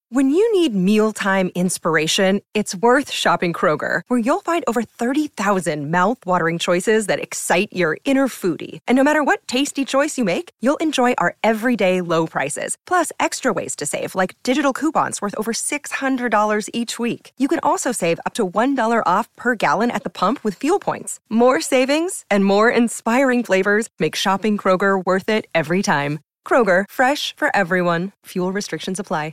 When you need mealtime inspiration, it's worth shopping Kroger, where you'll find over 30,000 mouth-watering choices that excite your inner foodie. And no matter what tasty choice you make, you'll enjoy our everyday low prices, plus extra ways to save, like digital coupons worth over $600 each week. You can also save up to $1 off per gallon at the pump with fuel points. More savings and more inspiring flavors make shopping Kroger worth it every time. Kroger, fresh for everyone. Fuel restrictions apply.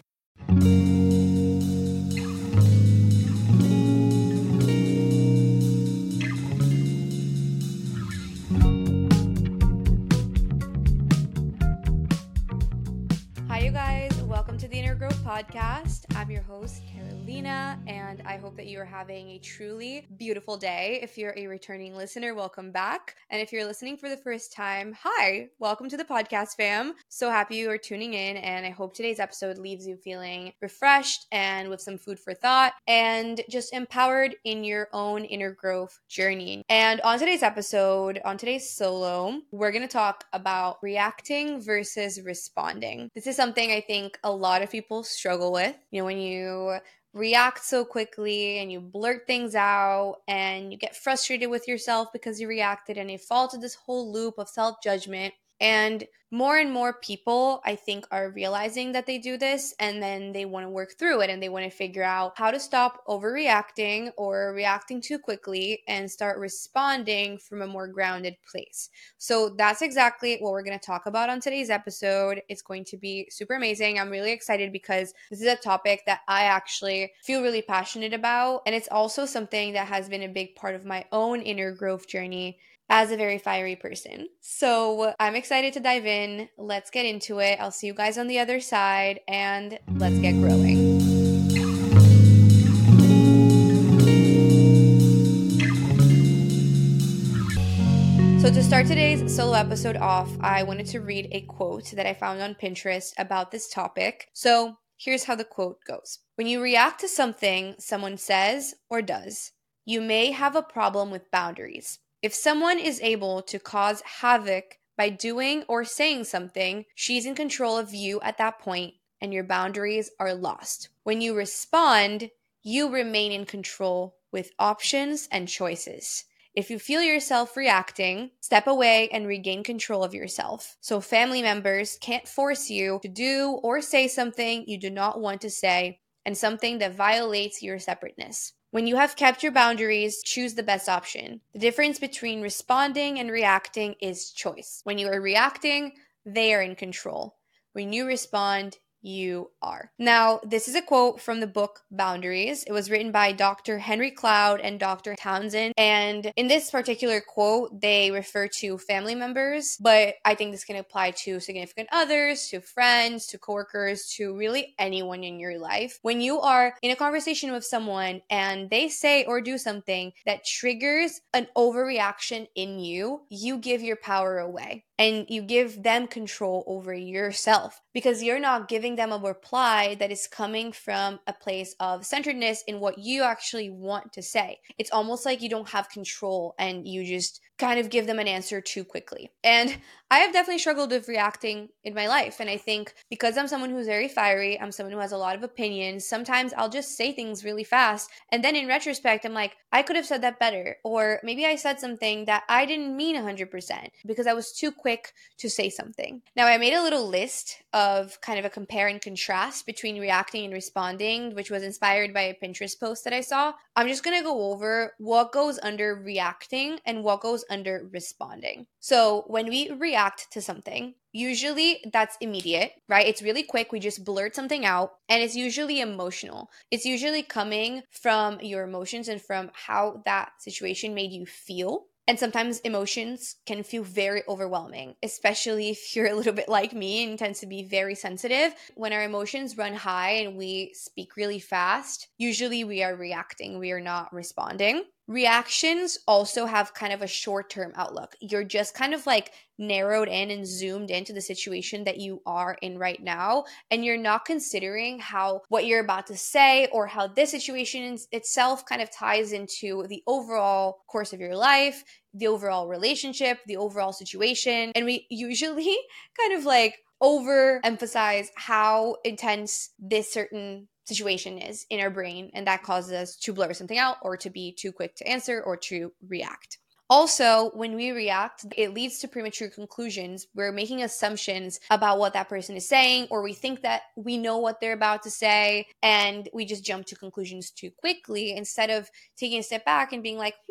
Hi, you guys. Welcome to the Inner Growth Podcast. I'm your host, Carolina, and I hope that you are having a truly beautiful day. If you're a returning listener, welcome back. And if you're listening for the first time, hi, welcome to the podcast, fam. So happy you are tuning in, and I hope today's episode leaves you feeling refreshed and with some food for thought and just empowered in your own inner growth journey. And on today's episode, on today's solo, we're going to talk about reacting versus responding. This is something I think a lot of people struggle with. You know, when you react so quickly and you blurt things out and you get frustrated with yourself because you reacted and you fall into this whole loop of self-judgment. And more people, I think, are realizing that they do this, and then they want to work through it and they want to figure out how to stop overreacting or reacting too quickly and start responding from a more grounded place. So that's exactly what we're going to talk about on today's episode. It's going to be super amazing. I'm really excited because this is a topic that I actually feel really passionate about, and it's also something that has been a big part of my own inner growth journey as a very fiery person. So I'm excited to dive in. Let's get into it. I'll see you guys on the other side, and let's get growing. So to start today's solo episode off, I wanted to read a quote that I found on Pinterest about this topic. So here's how the quote goes. When you react to something someone says or does, you may have a problem with boundaries. If someone is able to cause havoc by doing or saying something, she's in control of you at that point, and your boundaries are lost. When you respond, you remain in control with options and choices. If you feel yourself reacting, step away and regain control of yourself. So family members can't force you to do or say something you do not want to say and something that violates your separateness. When you have kept your boundaries, choose the best option. The difference between responding and reacting is choice. When you are reacting, they are in control. When you respond, you are. Now, this is a quote from the book Boundaries. It was written by Dr. Henry Cloud and Dr. Townsend. And in this particular quote, they refer to family members, but I think this can apply to significant others, to friends, to coworkers, to really anyone in your life. When you are in a conversation with someone and they say or do something that triggers an overreaction in you, you give your power away. And you give them control over yourself because you're not giving them a reply that is coming from a place of centeredness in what you actually want to say. It's almost like you don't have control and you just kind of give them an answer too quickly. And I have definitely struggled with reacting in my life. And I think because I'm someone who's very fiery, I'm someone who has a lot of opinions, sometimes I'll just say things really fast. And then in retrospect, I'm like, I could have said that better. Or maybe I said something that I didn't mean 100% because I was too quick to say something. Now, I made a little list of kind of a compare and contrast between reacting and responding, which was inspired by a Pinterest post that I saw. I'm just going to go over what goes under reacting and what goes under responding. So when we react to something, usually that's immediate, right? It's really quick. We just blurt something out, and it's usually emotional. It's usually coming from your emotions and from how that situation made you feel. And sometimes emotions can feel very overwhelming, especially if you're a little bit like me and tends to be very sensitive. When our emotions run high and we speak really fast, usually we are reacting, we are not responding. Reactions also have kind of a short-term outlook. You're just kind of like narrowed in and zoomed into the situation that you are in right now, and you're not considering how what you're about to say or how this situation itself kind of ties into the overall course of your life, the overall relationship, the overall situation. And we usually kind of like overemphasize how intense this certain situation is in our brain, and that causes us to blur something out or to be too quick to answer or to react. Also, when we react, it leads to premature conclusions. We're making assumptions about what that person is saying, or we think that we know what they're about to say, and we just jump to conclusions too quickly instead of taking a step back and being like,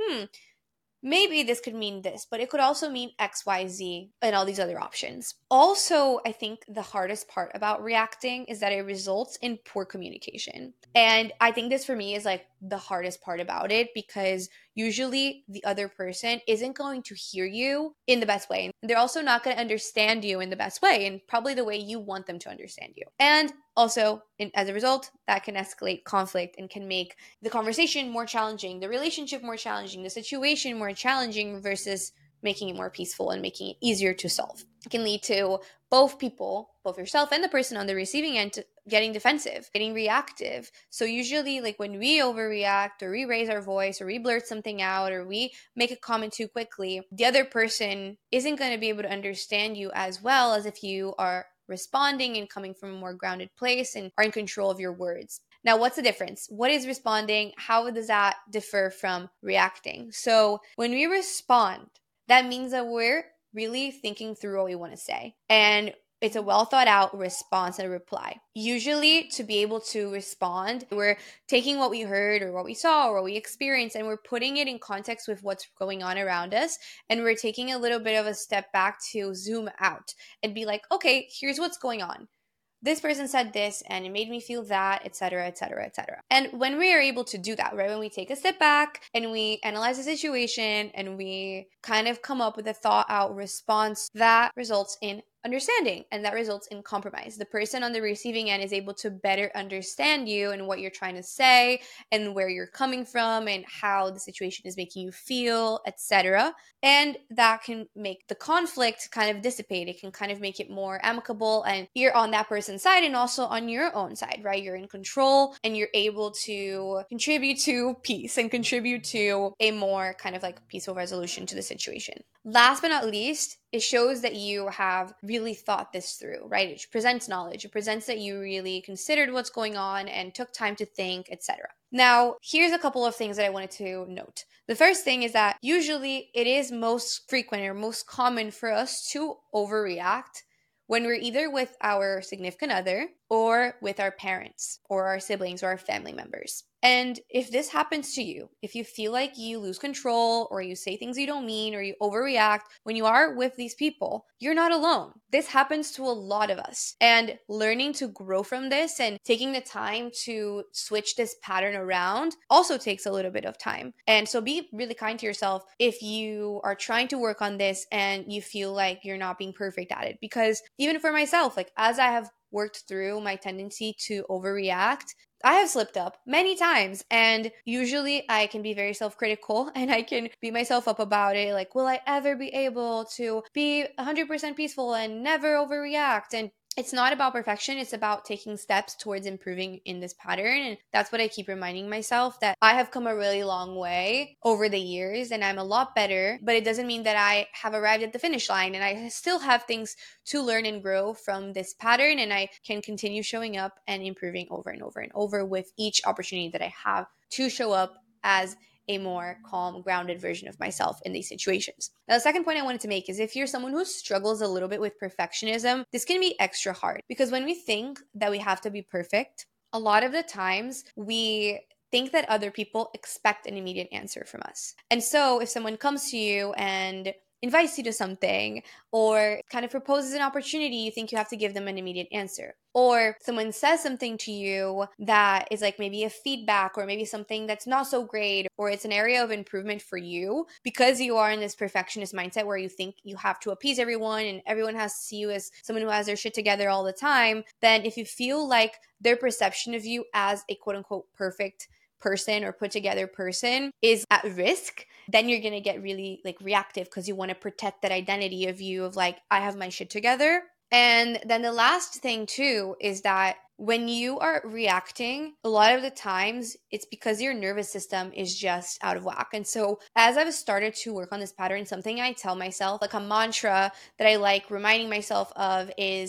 maybe this could mean this, but it could also mean X, Y, Z, and all these other options. Also, I think the hardest part about reacting is that it results in poor communication. And I think this for me is like the hardest part about it, because usually the other person isn't going to hear you in the best way. They're also not going to understand you in the best way, and probably the way you want them to understand you. And also, as a result, that can escalate conflict and can make the conversation more challenging, the relationship more challenging, the situation more challenging versus making it more peaceful and making it easier to solve. It can lead to both people, both yourself and the person on the receiving end, getting defensive, getting reactive. So usually, like when we overreact or we raise our voice or we blurt something out or we make a comment too quickly, the other person isn't going to be able to understand you as well as if you are responding and coming from a more grounded place and are in control of your words. Now, what's the difference? What is responding? How does that differ from reacting? So when we respond, that means that we're really thinking through what we want to say. And it's a well thought out response and reply. Usually, to be able to respond, we're taking what we heard or what we saw or what we experienced, and we're putting it in context with what's going on around us. And we're taking a little bit of a step back to zoom out and be like, okay, here's what's going on. This person said this and it made me feel that, etc., etc., etc. And when we are able to do that, right, when we take a step back and we analyze the situation and we kind of come up with a thought out response, that results in understanding, and that results in compromise. The person on the receiving end is able to better understand you and what you're trying to say and where you're coming from and how the situation is making you feel, etc. And that can make the conflict kind of dissipate. It can kind of make it more amicable, and you're on that person's side and also on your own side, right? You're in control and you're able to contribute to peace and contribute to a more kind of like peaceful resolution to the situation. Last but not least, it shows that you have really thought this through, right? It presents knowledge. It presents that you really considered what's going on and took time to think, etc. Now, here's a couple of things that I wanted to note. The first thing is that usually it is most frequent or most common for us to overreact when we're either with our significant other or with our parents or our siblings or our family members. And if this happens to you, if you feel like you lose control or you say things you don't mean or you overreact when you are with these people, you're not alone. This happens to a lot of us. And learning to grow from this and taking the time to switch this pattern around also takes a little bit of time. And so be really kind to yourself if you are trying to work on this and you feel like you're not being perfect at it. Because even for myself, like as I have worked through my tendency to overreact, I have slipped up many times, and usually I can be very self-critical and I can beat myself up about it. Like, will I ever be able to be 100% peaceful and never overreact? And it's not about perfection. It's about taking steps towards improving in this pattern. And that's what I keep reminding myself, that I have come a really long way over the years and I'm a lot better, but it doesn't mean that I have arrived at the finish line, and I still have things to learn and grow from this pattern, and I can continue showing up and improving over and over and over with each opportunity that I have to show up as a more calm, grounded version of myself in these situations. Now, the second point I wanted to make is if you're someone who struggles a little bit with perfectionism, this can be extra hard, because when we think that we have to be perfect, a lot of the times we think that other people expect an immediate answer from us. And so if someone comes to you and invites you to something or kind of proposes an opportunity, you think you have to give them an immediate answer. Or someone says something to you that is like maybe a feedback or maybe something that's not so great, or it's an area of improvement for you, because you are in this perfectionist mindset where you think you have to appease everyone and everyone has to see you as someone who has their shit together all the time. Then if you feel like their perception of you as a quote unquote perfect person or put together person is at risk, then you're going to get really like reactive because you want to protect that identity of you of like, I have my shit together. And then the last thing too is that when you are reacting, a lot of the times it's because your nervous system is just out of whack. And so as I've started to work on this pattern, something I tell myself, like a mantra that I like reminding myself of, is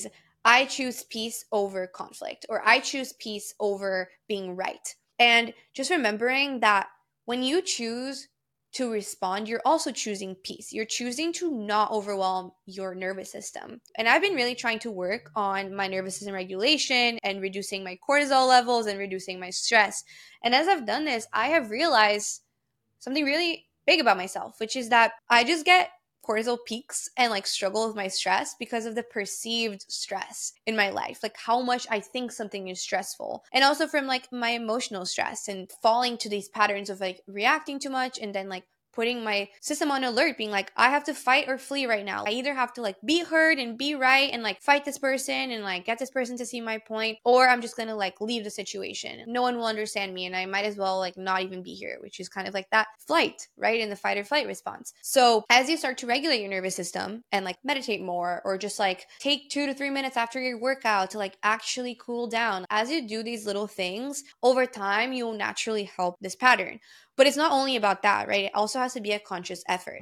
I choose peace over conflict, or I choose peace over being right. And just remembering that when you choose to respond, you're also choosing peace. You're choosing to not overwhelm your nervous system. And I've been really trying to work on my nervous system regulation and reducing my cortisol levels and reducing my stress. And as I've done this, I have realized something really big about myself, which is that I just get cortisol peaks and like struggle with my stress because of the perceived stress in my life, like how much I think something is stressful, and also from like my emotional stress and falling to these patterns of like reacting too much and then like putting my system on alert, being like, I have to fight or flee right now. I either have to like be heard and be right and like fight this person and like get this person to see my point, or I'm just gonna like leave the situation. No one will understand me and I might as well like not even be here, which is kind of like that flight, right? In the fight or flight response. So as you start to regulate your nervous system and like meditate more, or just like take 2 to 3 minutes after your workout to like actually cool down, as you do these little things over time, you will naturally help this pattern. But it's not only about that, right? It also has to be a conscious effort.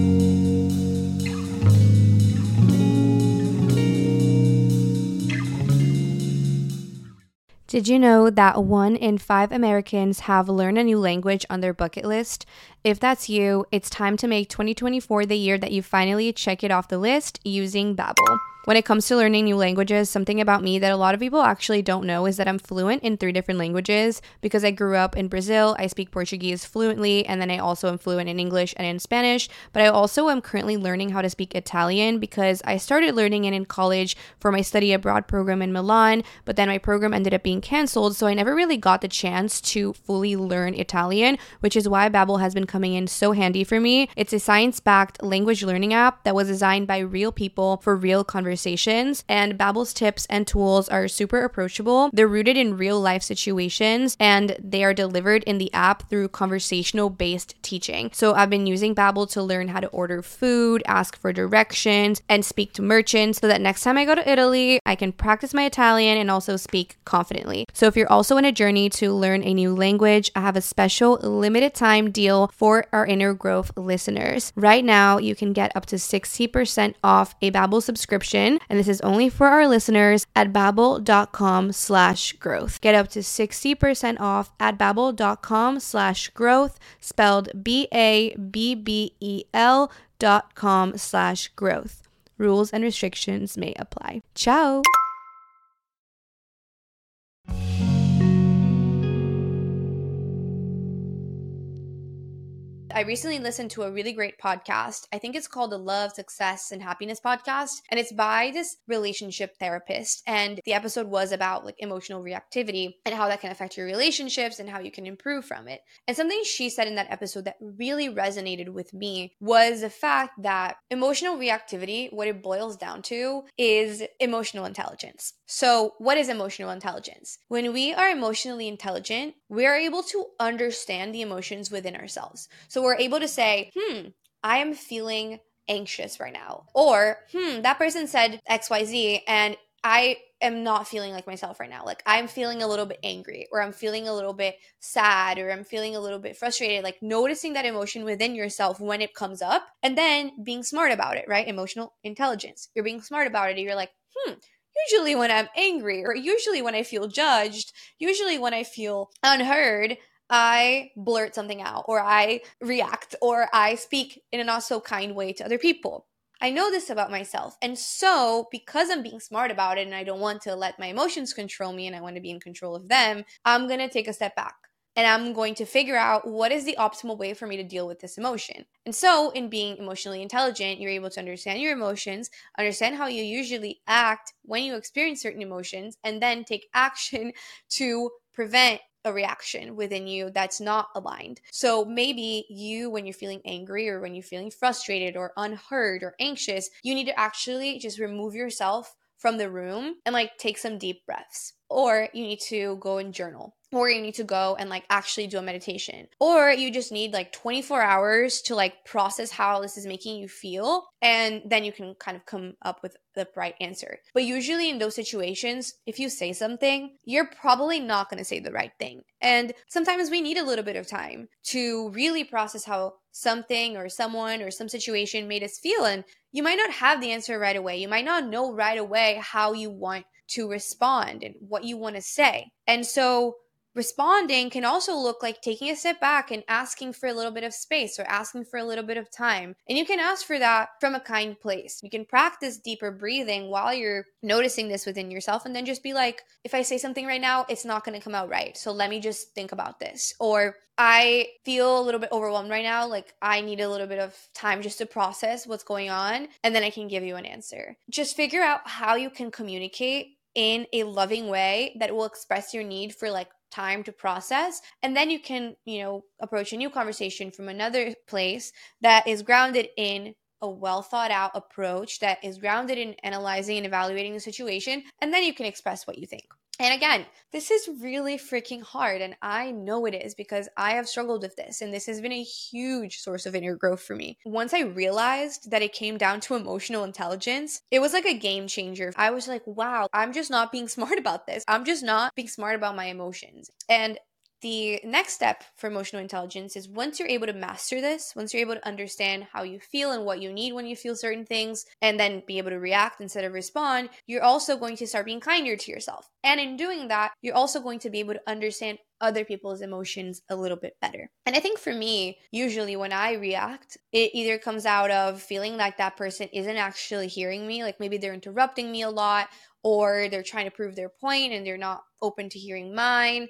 Did you know that 1 in 5 Americans have learned a new language on their bucket list? If that's you, it's time to make 2024 the year that you finally check it off the list using Babbel. When it comes to learning new languages, something about me that a lot of people actually don't know is that I'm fluent in 3 different languages. Because I grew up in Brazil, I speak Portuguese fluently, and then I also am fluent in English and in Spanish. But I also am currently learning how to speak Italian because I started learning it in college for my study abroad program in Milan, but then my program ended up being canceled, so I never really got the chance to fully learn Italian, which is why Babbel has been coming in so handy for me. It's a science-backed language learning app that was designed by real people for real conversations, and Babbel's tips and tools are super approachable. They're rooted in real life situations, and they are delivered in the app through conversational-based teaching. So I've been using Babbel to learn how to order food, ask for directions, and speak to merchants so that next time I go to Italy, I can practice my Italian and also speak confidently. So if you're also in a journey to learn a new language, I have a special limited time deal for our Inner Growth listeners. Right now, you can get up to 60% off a Babbel subscription, and this is only for our listeners at babbel.com/growth. Get up to 60% off at babbel.com/growth, spelled BABBEL.com/growth. Rules and restrictions may apply. Ciao! I recently listened to a really great podcast. I think it's called the Love, Success, and Happiness podcast. And it's by this relationship therapist. And the episode was about like emotional reactivity and how that can affect your relationships and how you can improve from it. And something she said in that episode that really resonated with me was the fact that emotional reactivity, what it boils down to, is emotional intelligence. So what is emotional intelligence? When we are emotionally intelligent, we are able to understand the emotions within ourselves. So we're able to say, I am feeling anxious right now. Or, that person said XYZ and I am not feeling like myself right now. Like I'm feeling a little bit angry, or I'm feeling a little bit sad, or I'm feeling a little bit frustrated. Like noticing that emotion within yourself when it comes up and then being smart about it, right? Emotional intelligence. You're being smart about it. You're like, usually when I'm angry, or usually when I feel judged, usually when I feel unheard, I blurt something out, or I react, or I speak in a not so kind way to other people. I know this about myself. And so because I'm being smart about it and I don't want to let my emotions control me and I want to be in control of them, I'm going to take a step back. And I'm going to figure out what is the optimal way for me to deal with this emotion. And so in being emotionally intelligent, you're able to understand your emotions, understand how you usually act when you experience certain emotions, and then take action to prevent a reaction within you that's not aligned. So maybe you, when you're feeling angry or when you're feeling frustrated or unheard or anxious, you need to actually just remove yourself from the room and like take some deep breaths. Or you need to go and journal. Or you need to go and like actually do a meditation. Or you just need like 24 hours to like process how this is making you feel. And then you can kind of come up with the right answer. But usually in those situations, if you say something, you're probably not going to say the right thing. And sometimes we need a little bit of time to really process how something or someone or some situation made us feel. And you might not have the answer right away. You might not know right away how you want to respond and what you want to say. And so responding can also look like taking a step back and asking for a little bit of space or asking for a little bit of time. And you can ask for that from a kind place. You can practice deeper breathing while you're noticing this within yourself, and then just be like, if I say something right now, it's not going to come out right. So let me just think about this. Or I feel a little bit overwhelmed right now. Like I need a little bit of time just to process what's going on, and then I can give you an answer. Just figure out how you can communicate in a loving way that will express your need for like time to process, and then you can, approach a new conversation from another place that is grounded in a well thought out approach, that is grounded in analyzing and evaluating the situation, and then you can express what you think. And again, this is really freaking hard, and I know it is because I have struggled with this, and this has been a huge source of inner growth for me. Once I realized that it came down to emotional intelligence, it was like a game changer. I was like, wow, I'm just not being smart about this. I'm just not being smart about my emotions. And the next step for emotional intelligence is once you're able to master this, once you're able to understand how you feel and what you need when you feel certain things, and then be able to react instead of respond, you're also going to start being kinder to yourself. And in doing that, you're also going to be able to understand other people's emotions a little bit better. And I think for me, usually when I react, it either comes out of feeling like that person isn't actually hearing me, like maybe they're interrupting me a lot, or they're trying to prove their point and they're not open to hearing mine,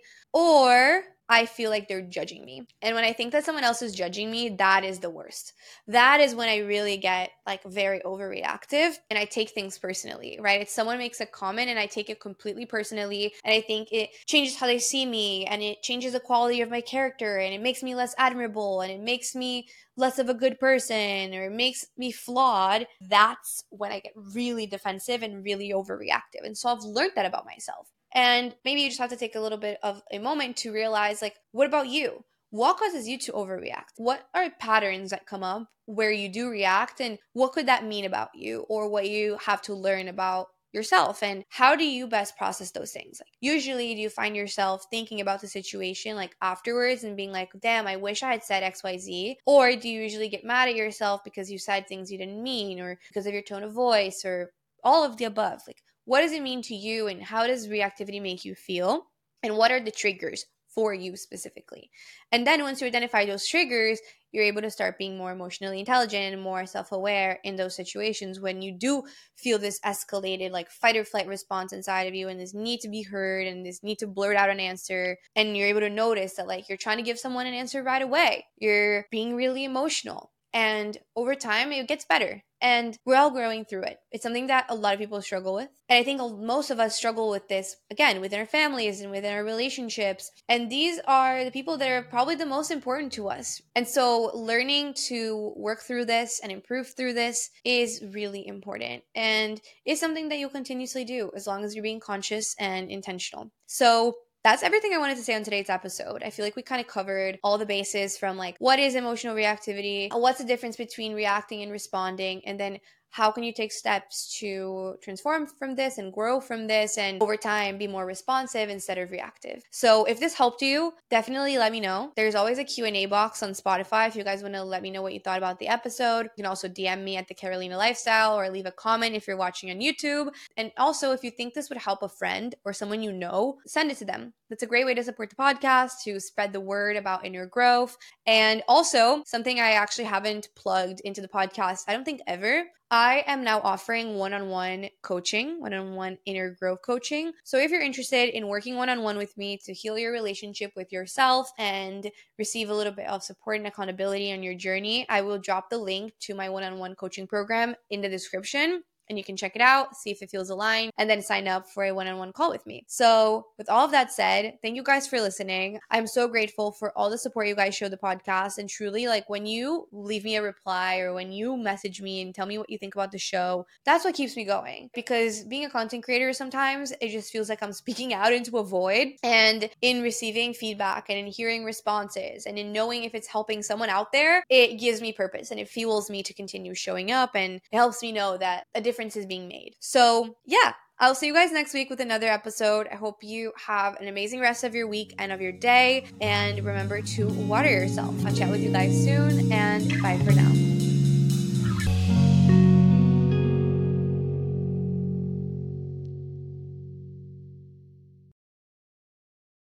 or I feel like they're judging me. And when I think that someone else is judging me, that is the worst. That is when I really get like very overreactive and I take things personally, right? If someone makes a comment and I take it completely personally, and I think it changes how they see me, and it changes the quality of my character, and it makes me less admirable, and it makes me less of a good person, or it makes me flawed, that's when I get really defensive and really overreactive. And so I've learned that about myself. And maybe you just have to take a little bit of a moment to realize, like, what about you? What causes you to overreact? What are patterns that come up where you do react, and what could that mean about you, or what you have to learn about yourself, and how do you best process those things? Like, usually do you find yourself thinking about the situation like afterwards and being like, damn, I wish I had said XYZ? Or do you usually get mad at yourself because you said things you didn't mean, or because of your tone of voice, or all of the above? Like, what does it mean to you, and how does reactivity make you feel? And what are the triggers for you specifically? And then once you identify those triggers, you're able to start being more emotionally intelligent and more self-aware in those situations when you do feel this escalated like fight or flight response inside of you, and this need to be heard and this need to blurt out an answer. And you're able to notice that like you're trying to give someone an answer right away. You're being really emotional. And over time, it gets better. And we're all growing through it. It's something that a lot of people struggle with. And I think most of us struggle with this, again, within our families and within our relationships. And these are the people that are probably the most important to us. And so learning to work through this and improve through this is really important. And it's something that you'll continuously do as long as you're being conscious and intentional. So that's everything I wanted to say on today's episode. I feel like we kind of covered all the bases from like, what is emotional reactivity? What's the difference between reacting and responding? And then how can you take steps to transform from this and grow from this, and over time be more responsive instead of reactive? So if this helped you, definitely let me know. There's always a Q&A box on Spotify if you guys want to let me know what you thought about the episode. You can also DM me at The Carolina Lifestyle, or leave a comment if you're watching on YouTube. And also, if you think this would help a friend or someone you know, send it to them. That's a great way to support the podcast, to spread the word about inner growth. And also, something I actually haven't plugged into the podcast, I don't think ever, I am now offering one-on-one coaching, one-on-one inner growth coaching. So if you're interested in working one-on-one with me to heal your relationship with yourself and receive a little bit of support and accountability on your journey, I will drop the link to my one-on-one coaching program in the description. And you can check it out, see if it feels aligned, and then sign up for a one-on-one call with me. So with all of that said, thank you guys for listening. I'm so grateful for all the support you guys show the podcast. And truly, like, when you leave me a reply or when you message me and tell me what you think about the show, that's what keeps me going. Because being a content creator, sometimes it just feels like I'm speaking out into a void. And in receiving feedback and in hearing responses and in knowing if it's helping someone out there, it gives me purpose and it fuels me to continue showing up, and it helps me know that a difference is being made. So yeah, I'll see you guys next week with another episode. I hope you have an amazing rest of your week and of your day, and remember to water yourself. I'll chat with you guys soon, and bye for now.